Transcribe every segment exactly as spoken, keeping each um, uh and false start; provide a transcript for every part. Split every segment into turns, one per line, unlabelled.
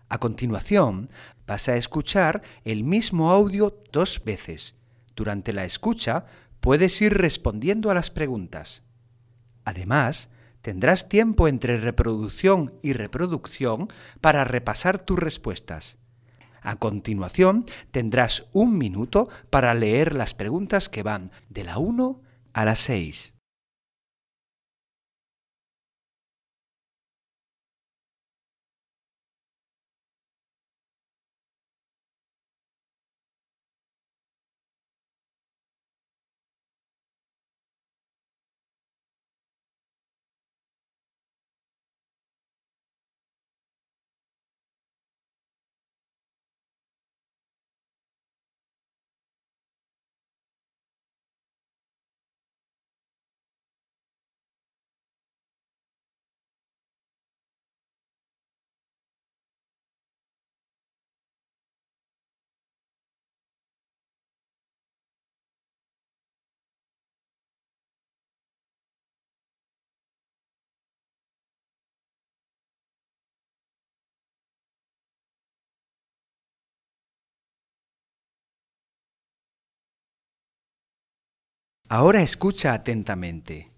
A continuación, vas a escuchar el mismo audio dos veces. Durante la escucha, puedes ir respondiendo a las preguntas. Además, tendrás tiempo entre reproducción y reproducción para repasar tus respuestas. A continuación, tendrás un minuto para leer las preguntas que van de la uno a la seis. Ahora escucha atentamente.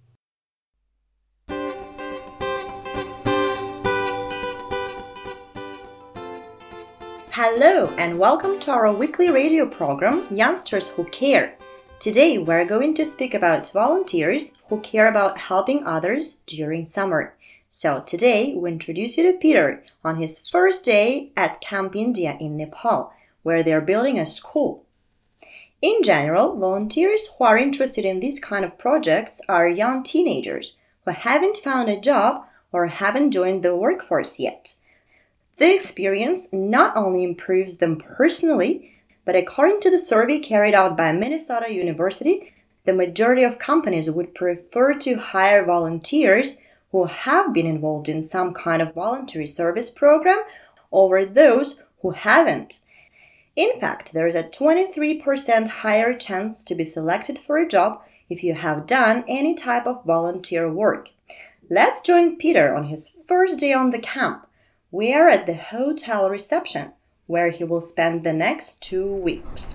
Hello and welcome to our weekly radio program, Youngsters Who Care. Today we're going to speak about volunteers who care about helping others during summer. So today we introduce you to Peter on his first day at Camp India in Nepal, where they're building a school. In general, volunteers who are interested in these kind of projects are young teenagers who haven't found a job or haven't joined the workforce yet. The experience not only improves them personally, but according to the survey carried out by Minnesota University, the majority of companies would prefer to hire volunteers who have been involved in some kind of voluntary service program over those who haven't. In fact, there is a twenty-three percent higher chance to be selected for a job if you have done any type of volunteer work. Let's join Peter on his first day on the camp. We are at the hotel reception, where he will spend the next two weeks.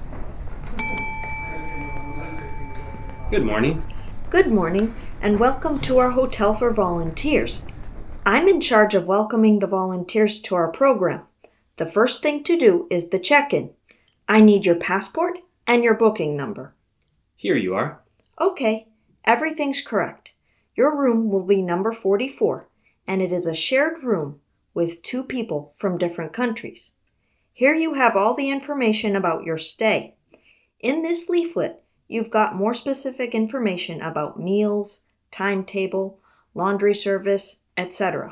Good morning.
Good morning, and welcome to our hotel for volunteers. I'm in charge of welcoming the volunteers to our program. The first thing to do is the check-in. I need your passport and your booking number.
Here you are.
Okay, everything's correct. Your room will be number forty-four, and it is a shared room with two people from different countries. Here you have all the information about your stay. In this leaflet, you've got more specific information about meals, timetable, laundry service, et cetera.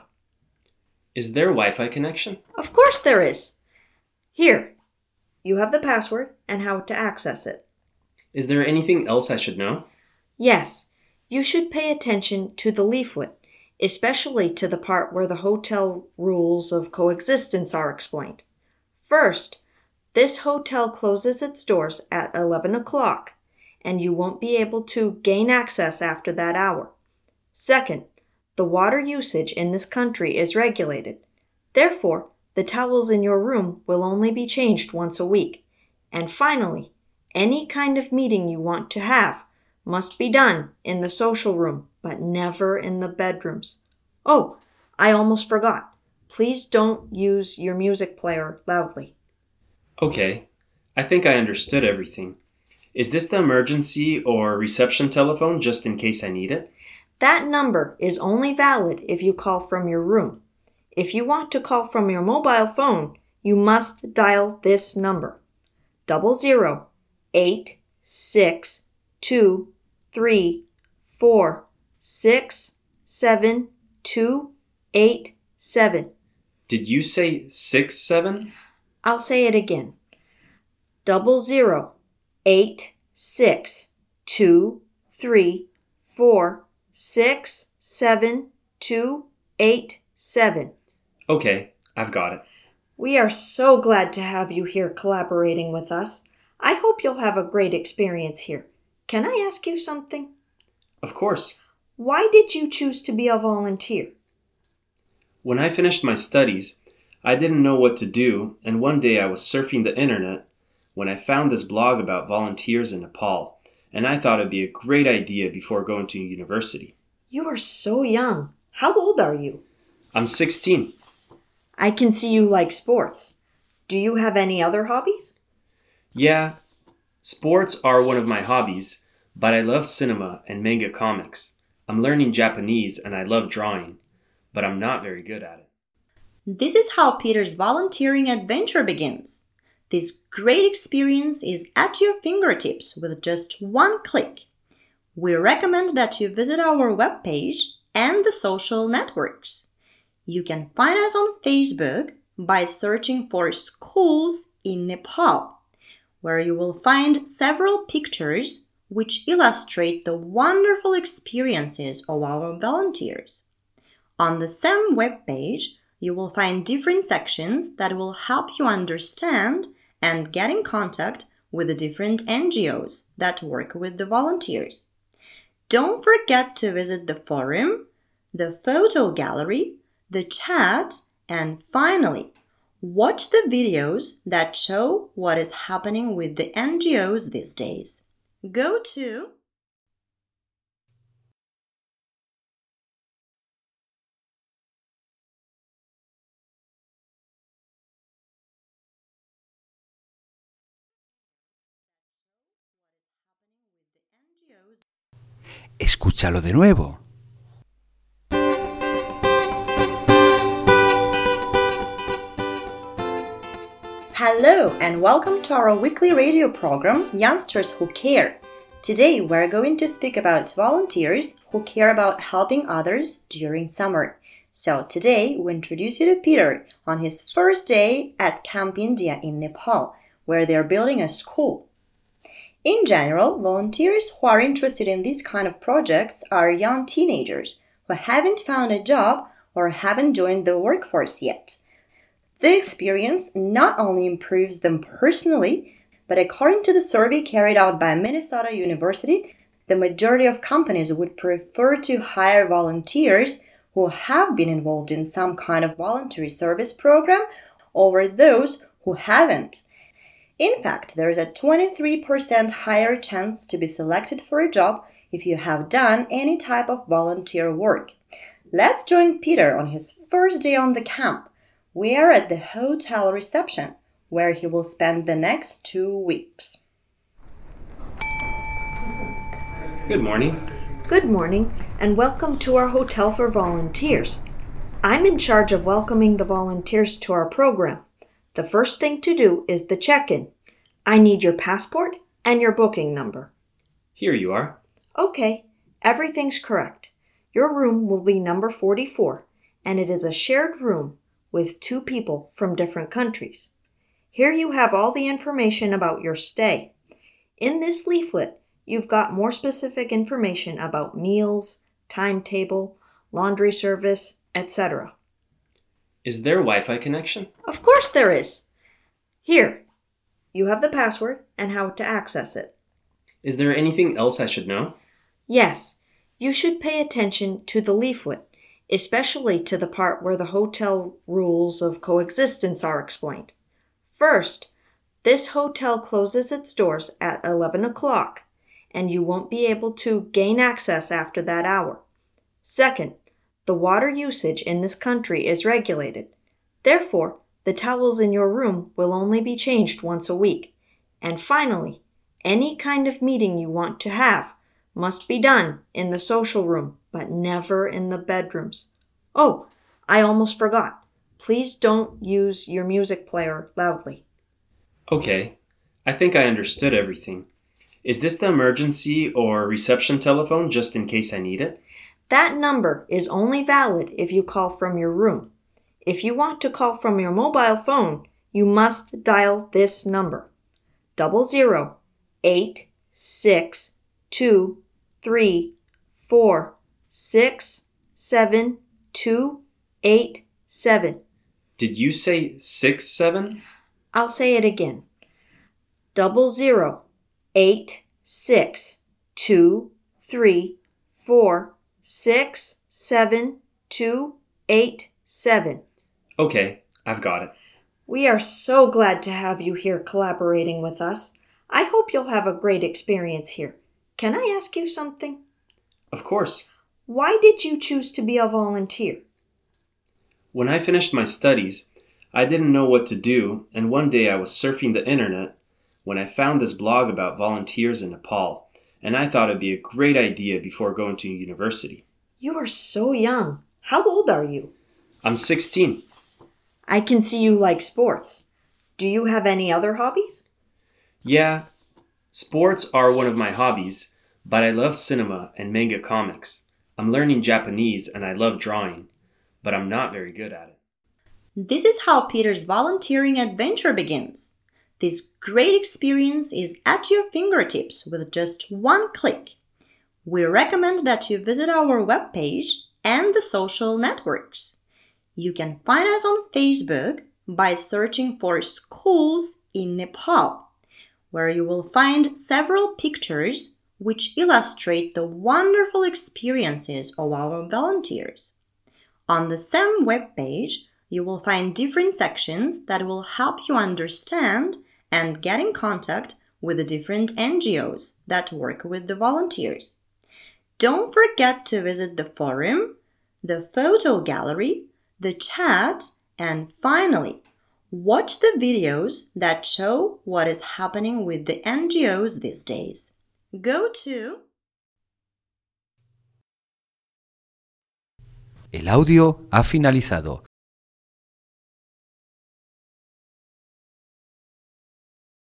Is there a Wi-Fi connection?
Of course there is. Here, you have the password and how to access it.
Is there anything else I should know?
Yes, you should pay attention to the leaflet, especially to the part where the hotel rules of coexistence are explained. First, this hotel closes its doors at eleven o'clock, and you won't be able to gain access after that hour. Second, the water usage in this country is regulated. Therefore, the towels in your room will only be changed once a week. And finally, any kind of meeting you want to have must be done in the social room, but never in the bedrooms. Oh, I almost forgot. Please don't use your music player loudly.
Okay, I think I understood everything. Is this the emergency or reception telephone just in case I need it?
That number is only valid if you call from your room. If you want to call from your mobile phone, you must dial this number. Double zero, eight, six, two, three, four, six, seven, two, eight, seven.
Did you say six, seven?
I'll say it again. Double zero, eight, six, two, three, four, six, seven, two, eight, seven.
Okay, I've got it.
We are so glad to have you here collaborating with us. I hope you'll have a great experience here. Can I ask you something?
Of course.
Why did you choose to be a volunteer?
When I finished my studies, I didn't know what to do, and one day I was surfing the internet when I found this blog about volunteers in Nepal, and I thought it'd be a great idea before going to university.
You are so young. How old are you?
I'm sixteen.
I can see you like sports. Do you have any other hobbies?
Yeah, sports are one of my hobbies, but I love cinema and manga comics. I'm learning Japanese and I love drawing, but I'm not very good at it.
This is how Peter's volunteering adventure begins. This great experience is at your fingertips with just one click. We recommend that you visit our webpage and the social networks. You can find us on Facebook by searching for Schools in Nepal, where you will find several pictures which illustrate the wonderful experiences of our volunteers. On the same webpage, you will find different sections that will help you understand and get in contact with the different N G Os that work with the volunteers. Don't forget to visit the forum, the photo gallery, the chat, and finally, watch the videos that show what is happening with the N G Os these days. Go to
Escúchalo de nuevo.
Hello and welcome to our weekly radio program, Youngsters Who Care. Today we're going to speak about volunteers who care about helping others during summer. So today we introduce you to Peter on his first day at Camp India in Nepal, where they're building a school. In general, volunteers who are interested in these kind of projects are young teenagers who haven't found a job or haven't joined the workforce yet. The experience not only improves them personally, but according to the survey carried out by Minnesota University, the majority of companies would prefer to hire volunteers who have been involved in some kind of voluntary service program over those who haven't. In fact, there is a twenty-three percent higher chance to be selected for a job if you have done any type of volunteer work. Let's join Peter on his first day on the camp. We are at the hotel reception, where he will spend the next two weeks.
Good morning.
Good morning, and welcome to our hotel for volunteers. I'm in charge of welcoming the volunteers to our program. The first thing to do is the check-in. I need your passport and your booking number.
Here you are.
Okay, everything's correct. Your room will be number forty-four, and it is a shared room with two people from different countries. Here you have all the information about your stay. In this leaflet, you've got more specific information about meals, timetable, laundry service, et cetera.
Is there Wi-Fi connection?
Of course there is. Here, you have the password and how to access it.
Is there anything else I should know?
Yes, you should pay attention to the leaflet, especially to the part where the hotel rules of coexistence are explained. First, this hotel closes its doors at eleven o'clock, and you won't be able to gain access after that hour. Second, the water usage in this country is regulated. Therefore, the towels in your room will only be changed once a week. And finally, any kind of meeting you want to have must be done in the social room, but never in the bedrooms. Oh, I almost forgot. Please don't use your music player loudly.
Okay, I think I understood everything. Is this the emergency or reception telephone just in case I need it?
That number is only valid if you call from your room. If you want to call from your mobile phone, you must dial this number. Double zero, eight, six, two, three, four, six, seven, two, eight, seven.
Did you say six, seven?
I'll say it again. Double zero, eight, six, two, three, four, six, seven, two, eight, seven.
Okay, I've got it.
We are so glad to have you here collaborating with us. I hope you'll have a great experience here. Can I ask you something?
Of course.
Why did you choose to be a volunteer?
When I finished my studies, I didn't know what to do, and one day I was surfing the internet when I found this blog about volunteers in Nepal, and I thought it'd be a great idea before going to university.
You are so young. How old are you?
I'm sixteen.
I can see you like sports. Do you have any other hobbies?
Yeah, sports are one of my hobbies, but I love cinema and manga comics. I'm learning Japanese and I love drawing, but I'm not very good at it.
This is how Peter's volunteering adventure begins. This great experience is at your fingertips with just one click. We recommend that you visit our webpage and the social networks. You can find us on Facebook by searching for Schools in Nepal, where you will find several pictures which illustrate the wonderful experiences of our volunteers. On the same webpage, you will find different sections that will help you understand and get in contact with the different N G Os that work with the volunteers. Don't forget to visit the forum, the photo gallery, the chat, and finally, watch the videos that show what is happening with the N G Os these days. Go to...
El audio ha finalizado.